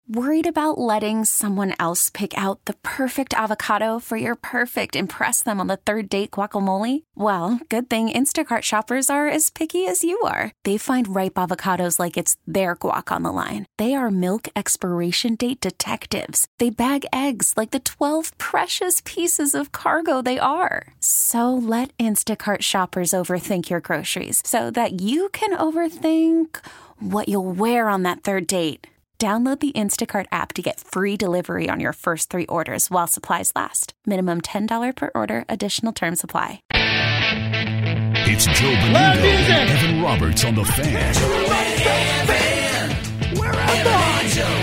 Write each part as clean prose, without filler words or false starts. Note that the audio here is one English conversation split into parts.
Worried about letting someone else pick out the perfect avocado for your perfect impress them on the third date guacamole? Well, good thing Instacart shoppers are as picky as you are. They find ripe avocados like it's their guac on the line. They are milk expiration date detectives. They bag eggs like the 12 precious pieces of cargo they are. So let Instacart shoppers overthink your groceries so that you can overthink what you'll wear on that third date. Download the Instacart app to get free delivery on your first 3 orders while supplies last. Minimum $10 per order. Additional terms apply. It's Joe Benudo and Evan Roberts on The Fan. Joe and Evan. Where are Joe?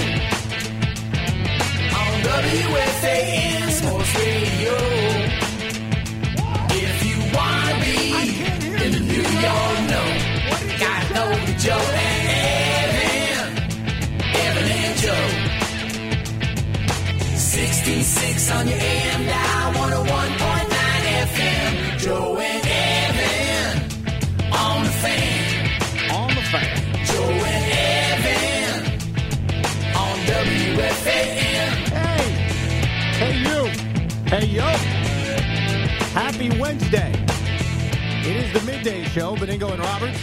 On WFAN Sports Radio. If you want to be in the New York, gotta know the Joe and Evan and Joe. 66 on your AM dial, 101.9 FM. Joe and Evan on the Fan. On the Fan. Joe and Evan on WFAN. Hey you. Hey yo. Happy Wednesday. It is the midday show, Beningo and Roberts.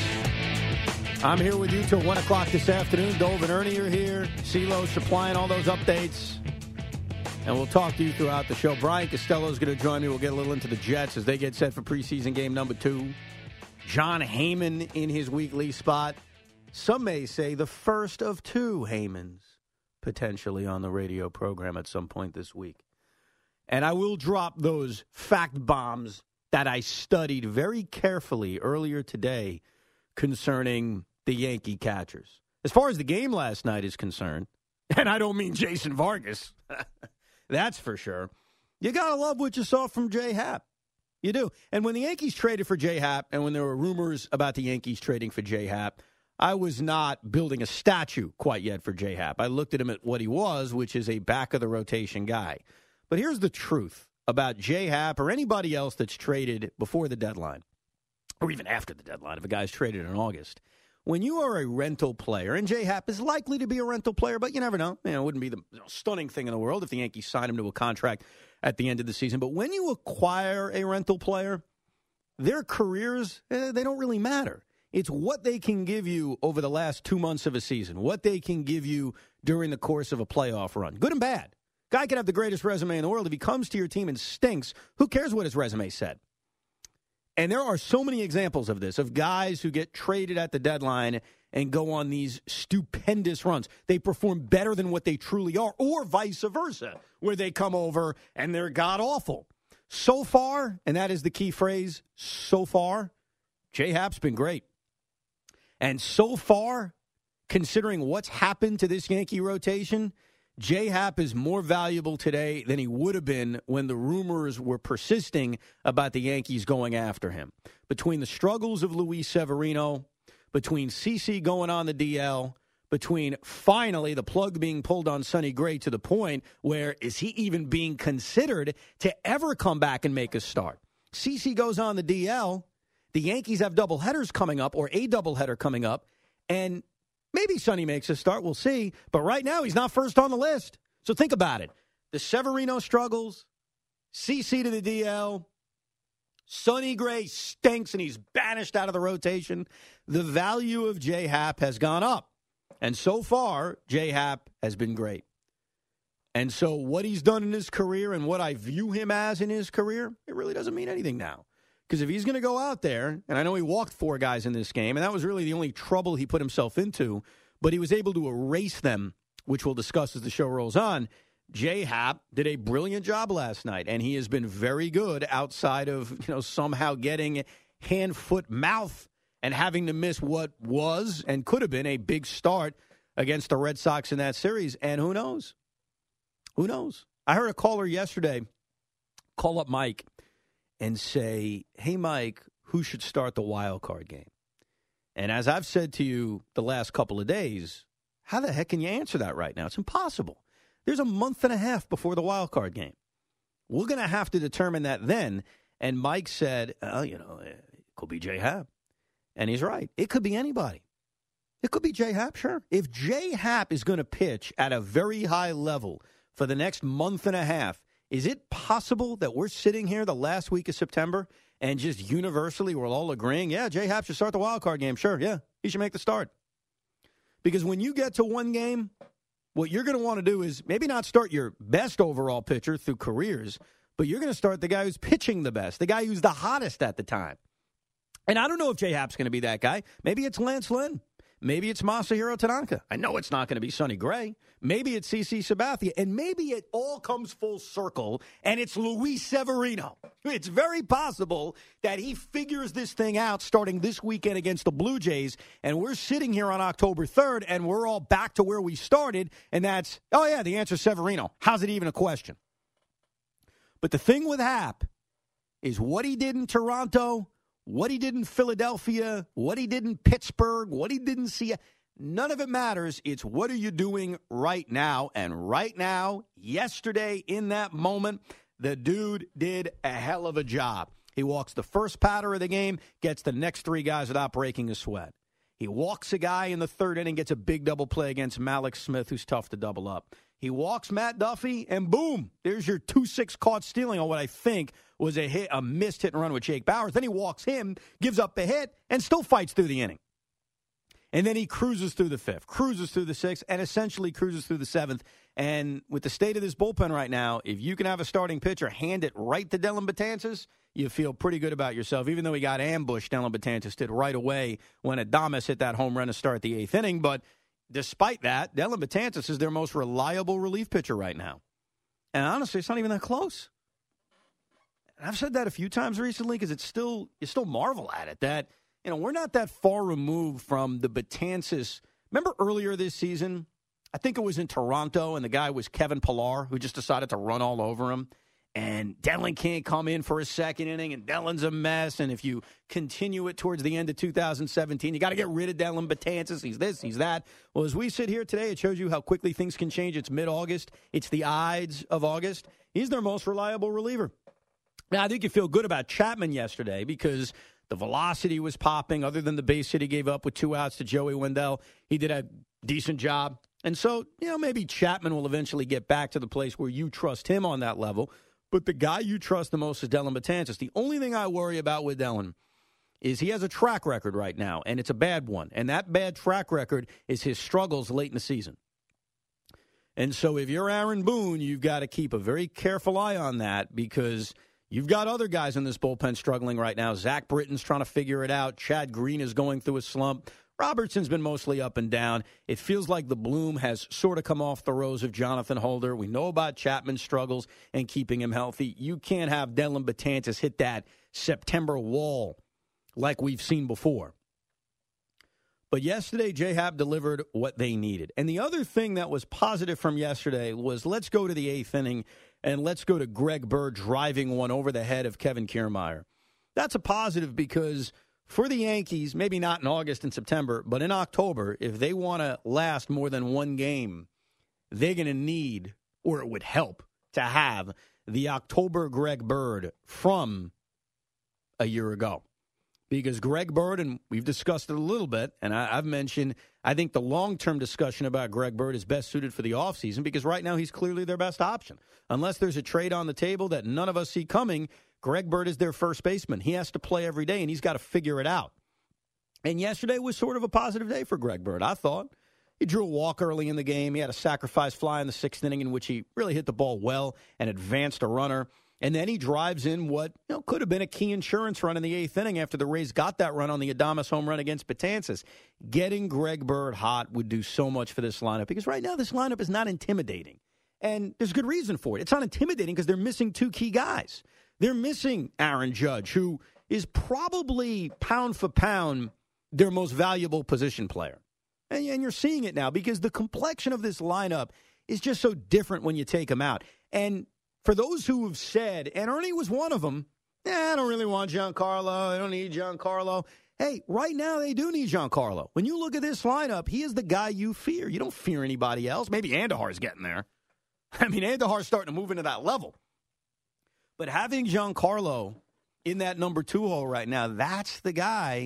I'm here with you till 1 o'clock this afternoon. Dove and Ernie are here. CeeLo supplying all those updates. And we'll talk to you throughout the show. Brian Costello is going to join me. We'll get a little into the Jets as they get set for preseason game number 2. John Heyman in his weekly spot. Some may say the first of 2 Heymans potentially on the radio program at some point this week. And I will drop those fact bombs that I studied very carefully earlier today concerning the Yankee catchers. As far as the game last night is concerned, and I don't mean Jason Vargas, that's for sure, you got to love what you saw from J. Happ. You do. And when the Yankees traded for J. Happ, and when there were rumors about the Yankees trading for J. Happ, I was not building a statue quite yet for J. Happ. I looked at him at what he was, which is a back-of-the-rotation guy. But here's the truth about J. Happ or anybody else that's traded before the deadline, or even after the deadline if a guy's traded in August. When you are a rental player, and J. Happ is likely to be a rental player, but you never know. It wouldn't be the stunning thing in the world if the Yankees signed him to a contract at the end of the season. But when you acquire a rental player, their careers, they don't really matter. It's what they can give you over the last 2 months of a season, what they can give you during the course of a playoff run, good and bad. Guy could have the greatest resume in the world. If he comes to your team and stinks, who cares what his resume said? And there are so many examples of this, of guys who get traded at the deadline and go on these stupendous runs. They perform better than what they truly are, or vice versa, where they come over and they're god-awful. So far, and that is the key phrase, so far, J. Happ's been great. And so far, considering what's happened to this Yankee rotation, J. Happ is more valuable today than he would have been when the rumors were persisting about the Yankees going after him. Between the struggles of Luis Severino, between CeCe going on the DL, between finally the plug being pulled on Sonny Gray to the point where is he even being considered to ever come back and make a start? CeCe goes on the DL. The Yankees have doubleheaders coming up, or a doubleheader coming up, and maybe Sonny makes a start. We'll see. But right now, he's not first on the list. So think about it. The Severino struggles, CeCe to the DL, Sonny Gray stinks and he's banished out of the rotation. The value of J. Happ has gone up. And so far, J. Happ has been great. And so what he's done in his career and what I view him as in his career, it really doesn't mean anything now. Because if he's going to go out there, and I know he walked 4 guys in this game, and that was really the only trouble he put himself into, but he was able to erase them, which we'll discuss as the show rolls on. J. Happ did a brilliant job last night, and he has been very good outside of, somehow getting hand, foot, mouth and having to miss what was and could have been a big start against the Red Sox in that series. And who knows? Who knows? I heard a caller yesterday call up Mike and say, hey, Mike, who should start the wild card game? And as I've said to you the last couple of days, how the heck can you answer that right now? It's impossible. There's a month and a half before the wild card game. We're going to have to determine that then. And Mike said, it could be J. Happ. And he's right. It could be anybody. It could be J-Happ, sure. If J-Happ is going to pitch at a very high level for the next month and a half, is it possible that we're sitting here the last week of September and just universally we're all agreeing, yeah, J-Happ should start the wild card game. Sure, yeah, he should make the start. Because when you get to one game, what you're going to want to do is maybe not start your best overall pitcher through careers, but you're going to start the guy who's pitching the best, the guy who's the hottest at the time. And I don't know if J-Happ's going to be that guy. Maybe it's Lance Lynn. Maybe it's Masahiro Tanaka. I know it's not going to be Sonny Gray. Maybe it's CC Sabathia. And maybe it all comes full circle, and it's Luis Severino. It's very possible that he figures this thing out starting this weekend against the Blue Jays, and we're sitting here on October 3rd, and we're all back to where we started, and that's, oh, yeah, the answer is Severino. How's it even a question? But the thing with Happ is what he did in Toronto, what he did in Philadelphia, what he did in Pittsburgh, what he did in Seattle, none of it matters. It's what are you doing right now? And right now, yesterday, in that moment, the dude did a hell of a job. He walks the first batter of the game, gets the next three guys without breaking a sweat. He walks a guy in the third inning, gets a big double play against Malik Smith, who's tough to double up. He walks Matt Duffy, and boom, there's your 2-6 caught stealing on what I think was a missed hit and run with Jake Bauers. Then he walks him, gives up the hit, and still fights through the inning. And then he cruises through the fifth, cruises through the sixth, and essentially cruises through the seventh. And with the state of this bullpen right now, if you can have a starting pitcher hand it right to Dellin Betances, you feel pretty good about yourself. Even though he got ambushed, Dellin Betances did right away when Adames hit that home run to start the eighth inning. But despite that, Dellin Betances is their most reliable relief pitcher right now. And honestly, it's not even that close. And I've said that a few times recently because you still marvel at it that, we're not that far removed from the Betances. Remember earlier this season, I think it was in Toronto, and the guy was Kevin Pillar, who just decided to run all over him. And Dellin can't come in for a second inning, and Dellin's a mess. And if you continue it towards the end of 2017, you got to get rid of Dellin Betances. He's this, he's that. Well, as we sit here today, it shows you how quickly things can change. It's mid-August. It's the Ides of August. He's their most reliable reliever. Now, I think you feel good about Chapman yesterday because the velocity was popping. Other than the base hit he gave up with 2 outs to Joey Wendell, he did a decent job. And so, maybe Chapman will eventually get back to the place where you trust him on that level. But the guy you trust the most is Dellin Betances. The only thing I worry about with Dellin is he has a track record right now, and it's a bad one. And that bad track record is his struggles late in the season. And so if you're Aaron Boone, you've got to keep a very careful eye on that because you've got other guys in this bullpen struggling right now. Zach Britton's trying to figure it out. Chad Green is going through a slump. Robertson's been mostly up and down. It feels like the bloom has sort of come off the rose of Jonathan Holder. We know about Chapman's struggles and keeping him healthy. You can't have Dellin Betances hit that September wall like we've seen before. But yesterday, J-Happ delivered what they needed. And the other thing that was positive from yesterday was let's go to the eighth inning and let's go to Greg Bird driving one over the head of Kevin Kiermaier. That's a positive because for the Yankees, maybe not in August and September, but in October, if they want to last more than one game, they're going to need, or it would help, to have the October Greg Bird from a year ago. Because Greg Bird, and we've discussed it a little bit, and I've mentioned, I think the long-term discussion about Greg Bird is best suited for the offseason because right now he's clearly their best option. Unless there's a trade on the table that none of us see coming, Greg Bird is their first baseman. He has to play every day, and he's got to figure it out. And yesterday was sort of a positive day for Greg Bird, I thought. He drew a walk early in the game. He had a sacrifice fly in the sixth inning in which he really hit the ball well and advanced a runner. And then he drives in what could have been a key insurance run in the eighth inning after the Rays got that run on the Adames home run against Betances. Getting Greg Bird hot would do so much for this lineup because right now this lineup is not intimidating. And there's good reason for it. It's not intimidating because they're missing two key guys. They're missing Aaron Judge, who is probably pound for pound their most valuable position player. And you're seeing it now because the complexion of this lineup is just so different when you take him out. And for those who have said, and Ernie was one of them, I don't really want Giancarlo. I don't need Giancarlo. Hey, right now they do need Giancarlo. When you look at this lineup, he is the guy you fear. You don't fear anybody else. Maybe Andujar's getting there. I mean, Andujar's starting to move into that level. But having Giancarlo in that number 2 hole right now, that's the guy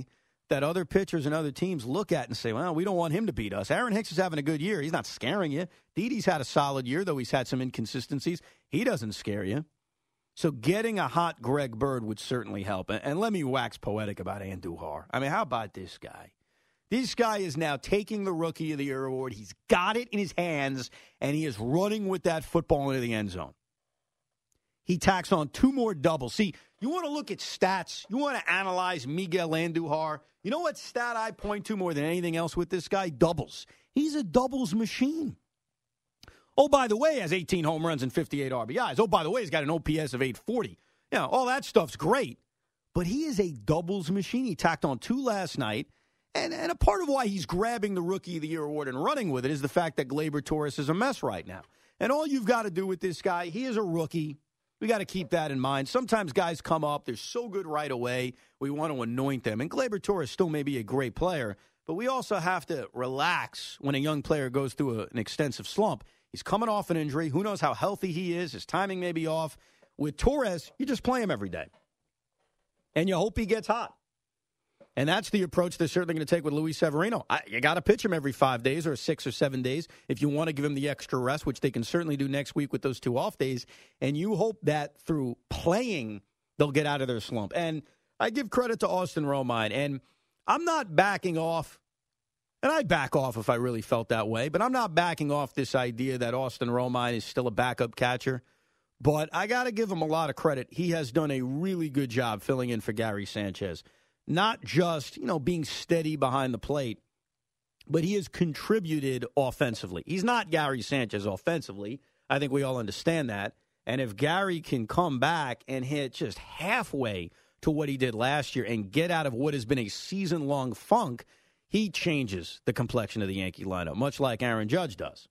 that other pitchers and other teams look at and say, well, we don't want him to beat us. Aaron Hicks is having a good year. He's not scaring you. Didi's had a solid year, though he's had some inconsistencies. He doesn't scare you. So getting a hot Greg Bird would certainly help. And let me wax poetic about Andujar. I mean, how about this guy? This guy is now taking the Rookie of the Year award. He's got it in his hands, and he is running with that football into the end zone. He tacks on 2 more doubles. See, you want to look at stats. You want to analyze Miguel Andujar. You know what stat I point to more than anything else with this guy? Doubles. He's a doubles machine. Oh, by the way, he has 18 home runs and 58 RBIs. Oh, by the way, he's got an OPS of 840. You know, all that stuff's great. But he is a doubles machine. He tacked on 2 last night. And a part of why he's grabbing the Rookie of the Year award and running with it is the fact that Gleyber Torres is a mess right now. And all you've got to do with this guy, he is a rookie. We got to keep that in mind. Sometimes guys come up, they're so good right away, we want to anoint them. And Gleyber Torres still may be a great player, but we also have to relax when a young player goes through an extensive slump. He's coming off an injury. Who knows how healthy he is? His timing may be off. With Torres, you just play him every day. And you hope he gets hot. And that's the approach they're certainly going to take with Luis Severino. You got to pitch him every 5 days or 6 or 7 days if you want to give him the extra rest, which they can certainly do next week with those 2 off days. And you hope that through playing, they'll get out of their slump. And I give credit to Austin Romine. And I'm not backing off, and I'd back off if I really felt that way, but I'm not backing off this idea that Austin Romine is still a backup catcher. But I got to give him a lot of credit. He has done a really good job filling in for Gary Sanchez. Not just, being steady behind the plate, but he has contributed offensively. He's not Gary Sanchez offensively. I think we all understand that. And if Gary can come back and hit just halfway to what he did last year and get out of what has been a season-long funk, he changes the complexion of the Yankee lineup, much like Aaron Judge does.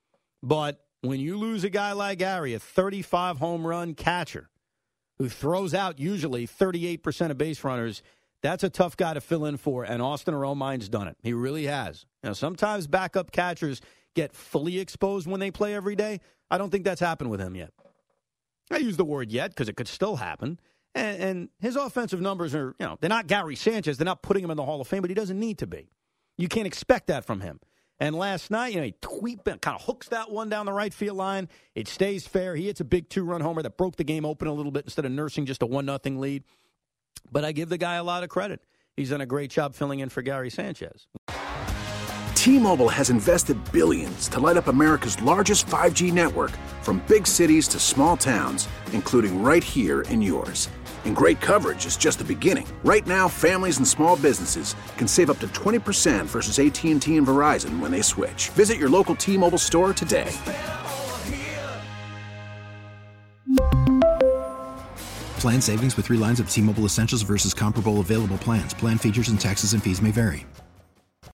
But when you lose a guy like Gary, a 35-home-run catcher who throws out usually 38% of base runners, that's a tough guy to fill in for, and Austin Romine's done it. He really has. Sometimes backup catchers get fully exposed when they play every day. I don't think that's happened with him yet. I use the word yet because it could still happen. And his offensive numbers are, they're not Gary Sanchez. They're not putting him in the Hall of Fame, but he doesn't need to be. You can't expect that from him. And last night, he kind of hooks that one down the right field line. It stays fair. He hits a big 2-run homer that broke the game open a little bit instead of nursing just a 1-0 lead. But I give the guy a lot of credit. He's done a great job filling in for Gary Sanchez. T-Mobile has invested billions to light up America's largest 5G network, from big cities to small towns, including right here in yours. And great coverage is just the beginning. Right now, families and small businesses can save up to 20% versus AT&T and Verizon when they switch. Visit your local T-Mobile store today. Plan savings with 3 lines of T-Mobile Essentials versus comparable available plans. Plan features and taxes and fees may vary.